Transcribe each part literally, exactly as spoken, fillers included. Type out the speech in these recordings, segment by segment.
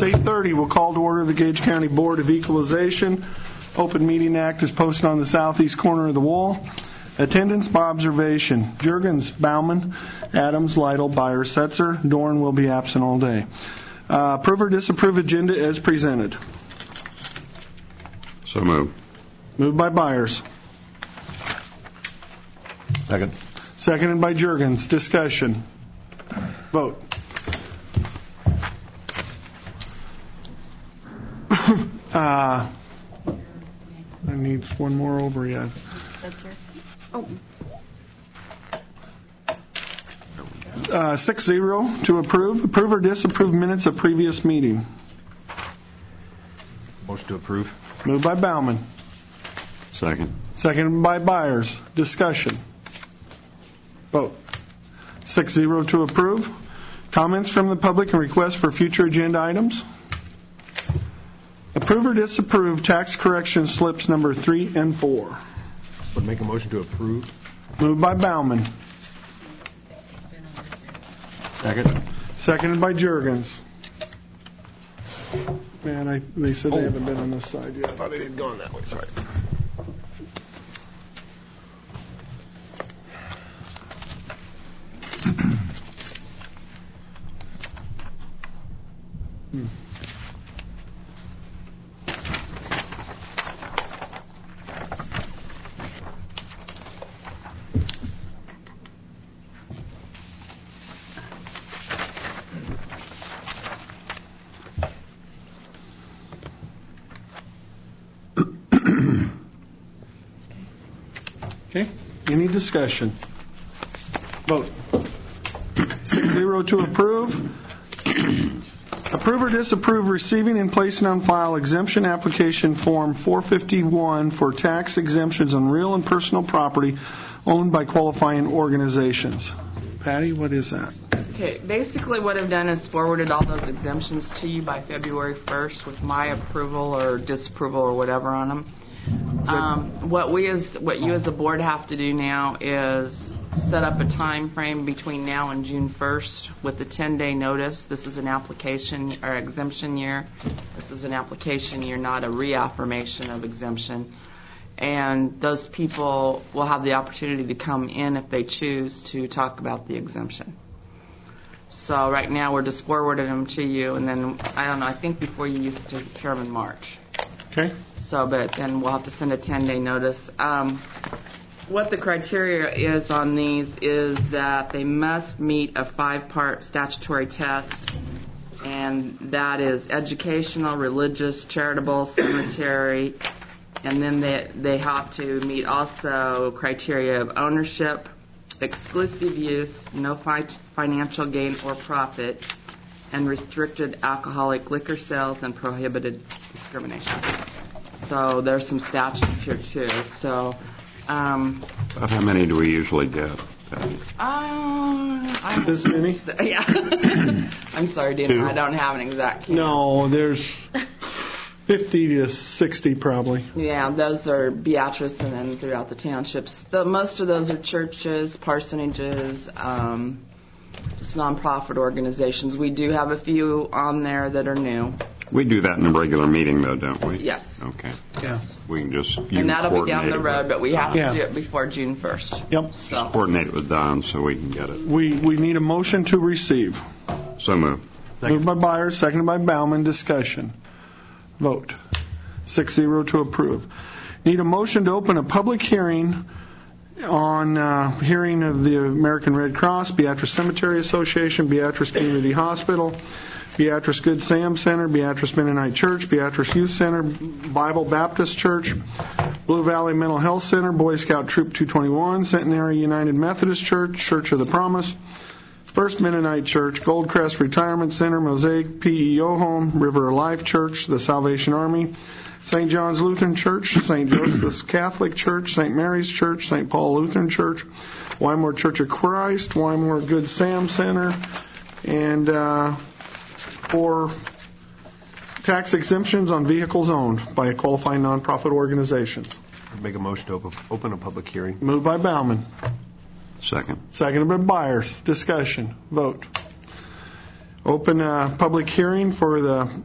It's eight thirty. We'll call to order the Gage County Board of Equalization. Open Meeting Act is posted on the southeast corner of the wall. Attendance by observation. Juergens, Bauman, Adams, Lytle, Byers, Setzer. Dorn will be absent all day. Uh, approve or disapprove agenda as presented. So moved. Moved by Byers. Second. Seconded by Juergens. Discussion. Vote. uh, I need one more over yet. That's her. Oh. Uh, six zero to approve. Approve or disapprove minutes of previous meeting. Motion to approve. Moved by Bauman. Second. Seconded by Byers. Discussion. Vote. Six zero to approve. Comments from the public and requests for future agenda items. Approve or disapprove tax correction slips number three and four. Would make a motion to approve. Moved by Bauman. Second. Seconded by Juergens. Man, I, they said they haven't been on this side yet. I thought they had gone that way. Sorry. hmm. Okay. Any discussion? Vote. Six zero to approve. Approve or disapprove receiving and placing on file exemption application form four fifty-one for tax exemptions on real and personal property owned by qualifying organizations. Patty, what is that? Okay, basically what I've done is forwarded all those exemptions to you by February first with my approval or disapproval or whatever on them. Um, what we as what you as a board have to do now is set up a time frame between now and June first with a ten-day notice. This is an application or exemption year. This is an application year, not a reaffirmation of exemption. And those people will have the opportunity to come in if they choose to talk about the exemption. So right now we're just forwarding them to you, and then I don't know. I think before you used to hear them in March. Okay. So, but then we'll have to send a ten-day notice. Um, what the criteria is on these is that they must meet a five-part statutory test, and that is educational, religious, charitable, cemetery, and then they they have to meet also criteria of ownership, exclusive use, no fi- financial gain or profit, and restricted alcoholic liquor sales and prohibited discrimination. So there's some statutes here too. So, um, About how many do we usually get? Uh, I This many? Yeah. I'm sorry, Dean. Two. I don't have an exact count. No, there's fifty to sixty probably. Yeah, those are Beatrice and then throughout the townships. The, most of those are churches, parsonages, um, just nonprofit organizations. We do have a few on there that are new. We do that in a regular meeting, though, don't we? Yes. Okay. Yeah. We can just... And that'll be down the road, but we have Yeah. to do it before June first. Yep. So. Coordinate it with Don so we can get it. We we need a motion to receive. So moved. Moved by Byers, seconded by Bauman. Discussion. Vote. Six zero to approve. Need a motion to open a public hearing on uh, hearing of the American Red Cross, Beatrice Cemetery Association, Beatrice Community Hospital, Beatrice Good Sam Center, Beatrice Mennonite Church, Beatrice Youth Center, Bible Baptist Church, Blue Valley Mental Health Center, Boy Scout Troop two twenty-one, Centenary United Methodist Church, Church of the Promise, First Mennonite Church, Goldcrest Retirement Center, Mosaic P E O Home, River of Life Church, the Salvation Army, Saint John's Lutheran Church, Saint Joseph's Catholic Church, Saint Mary's Church, Saint Paul Lutheran Church, Wymore Church of Christ, Wymore Good Sam Center, and uh, for tax exemptions on vehicles owned by a qualifying nonprofit organization. Make a motion to open, open a public hearing. Moved by Bauman. Second. Seconded by Byers. Discussion. Vote. Open a public hearing for the,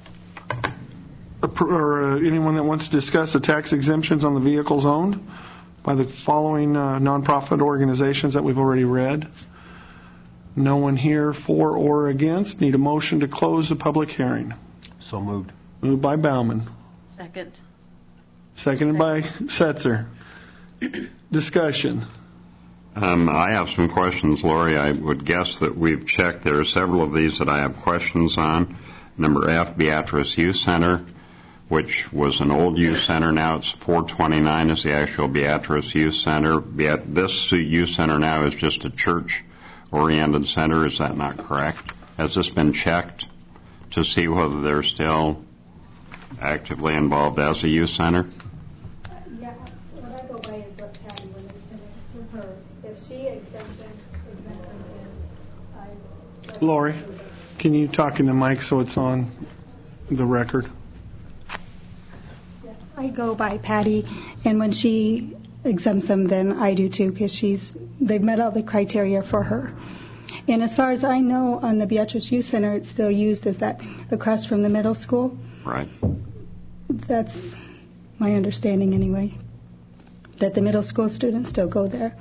or uh, anyone that wants to discuss the tax exemptions on the vehicles owned by the following uh, nonprofit organizations that we've already read. No one here for or against. Need a motion to close the public hearing. So moved. Moved by Bauman. Second. Seconded by Setzer. Discussion. Um, I have some questions, Lori. I would guess that we've checked. There are several of these that I have questions on. Number F, Beatrice Youth Center, which was an old youth center. Now it's four twenty-nine is the actual Beatrice Youth Center. Beat- this youth center now is just a church-oriented center. Is that not correct? Has this been checked to see whether they're still actively involved as a youth center? Yeah, what I go by is what Patty, when they send it to her, if she exempts them, exempts them, then I... Lori, can you talk in the mic so it's on the record? Yeah, I go by Patty, and when she exempts them, then I do too, because she's, they've met all the criteria for her. And as far as I know, on the Beatrice Youth Center, it's still used as that across from the middle school. Right. That's my understanding anyway, that the middle school students still go there.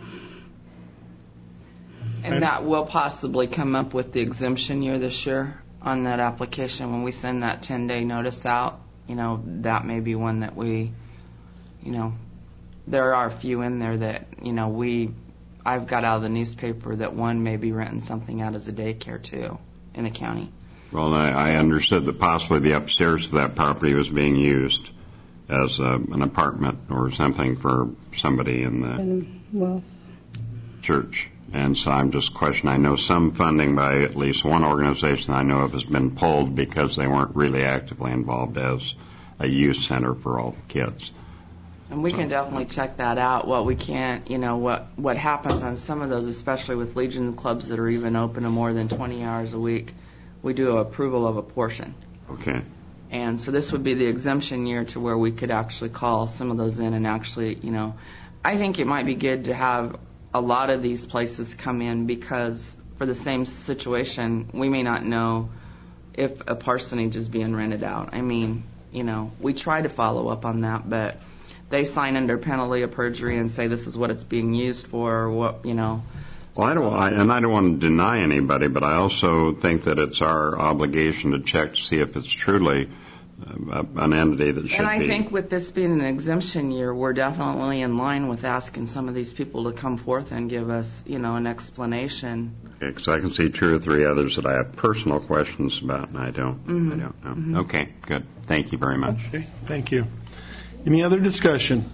And that will possibly come up with the exemption year this year on that application. When we send that ten-day notice out, you know, that may be one that we, you know, there are a few in there that, you know, we, I've got out of the newspaper that one may be renting something out as a daycare too in the county. Well, I, I understood that possibly the upstairs of that property was being used as a, an apartment or something for somebody in the And, well, church. And so I'm just questioning. I know some funding by at least one organization I know of has been pulled because they weren't really actively involved as a youth center for all the kids. And we can definitely check that out. What we can't, you know, what what happens on some of those, especially with Legion clubs that are even open to more than twenty hours a week, we do an approval of a portion. Okay. And so this would be the exemption year to where we could actually call some of those in and actually, you know, I think it might be good to have a lot of these places come in because for the same situation, we may not know if a parsonage is being rented out. I mean, you know, we try to follow up on that, but they sign under penalty of perjury and say this is what it's being used for or what, you know. Well, I don't, I, and I don't want to deny anybody, but I also think that it's our obligation to check to see if it's truly uh, an entity that should be. And I think with this being an exemption year, we're definitely in line with asking some of these people to come forth and give us, you know, an explanation. Okay, because I can see two or three others that I have personal questions about, and I don't. Mm-hmm. I don't know. Mm-hmm. Okay, good. Thank you very much. Okay, thank you. Any other discussion?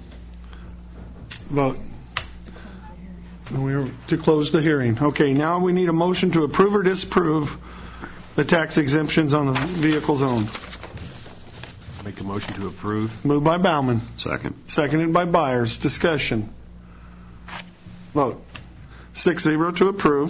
Vote. We're to close the hearing. Okay, now we need a motion to approve or disapprove the tax exemptions on the vehicles owned. Make a motion to approve. Moved by Bauman. Second. Seconded by Byers. Discussion. Vote. Six zero to approve.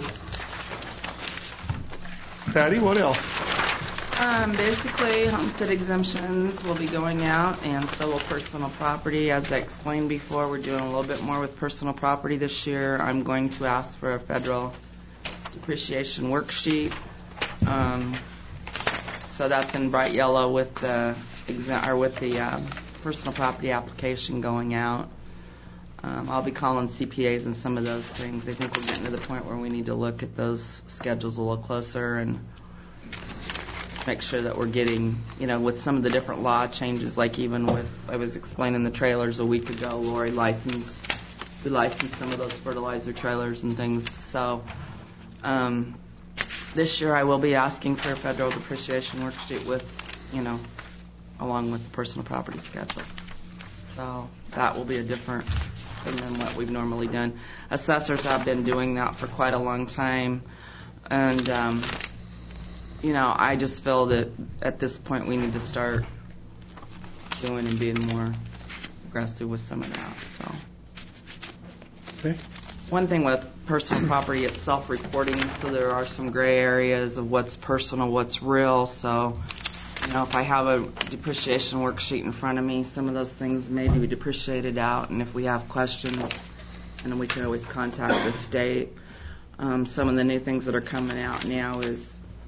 Patty, what else? Um, basically, homestead exemptions will be going out, and so will personal property. As I explained before, we're doing a little bit more with personal property this year. I'm going to ask for a federal depreciation worksheet. Um, so that's in bright yellow with the exa- or with the uh, personal property application going out. Um, I'll be calling C P As and some of those things. I think we're getting to the point where we need to look at those schedules a little closer and make sure that we're getting, you know, with some of the different law changes, like even with, I was explaining the trailers a week ago, Lori licensed, we licensed some of those fertilizer trailers and things. So um, this year I will be asking for a federal depreciation worksheet with, you know, along with the personal property schedule. So that will be a different thing than what we've normally done. Assessors have been doing that for quite a long time. And, um, you know, I just feel that at this point we need to start doing and being more aggressive with some of that. So, Okay. one thing with personal property, it's self-reporting, so there are some gray areas of what's personal, what's real. So, you know, if I have a depreciation worksheet in front of me, some of those things may be depreciated out, and if we have questions, and then we can always contact the state. Um, some of the new things that are coming out now is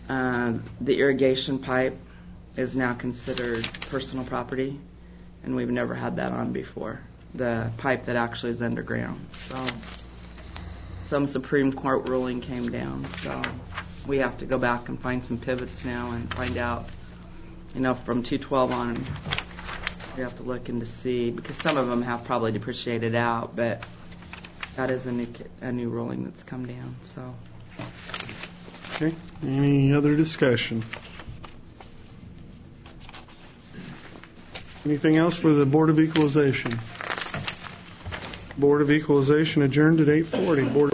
Uh, the irrigation pipe is now considered personal property, and we've never had that on before. The pipe that actually is underground. So some Supreme Court ruling came down, so we have to go back and find some pivots now and find out, you know, from two twelve on, we have to look into see, because some of them have probably depreciated out, but that is a new a new ruling that's come down. So. Okay. Any other discussion? Anything else for the Board of Equalization? Board of Equalization adjourned at eight forty. Board of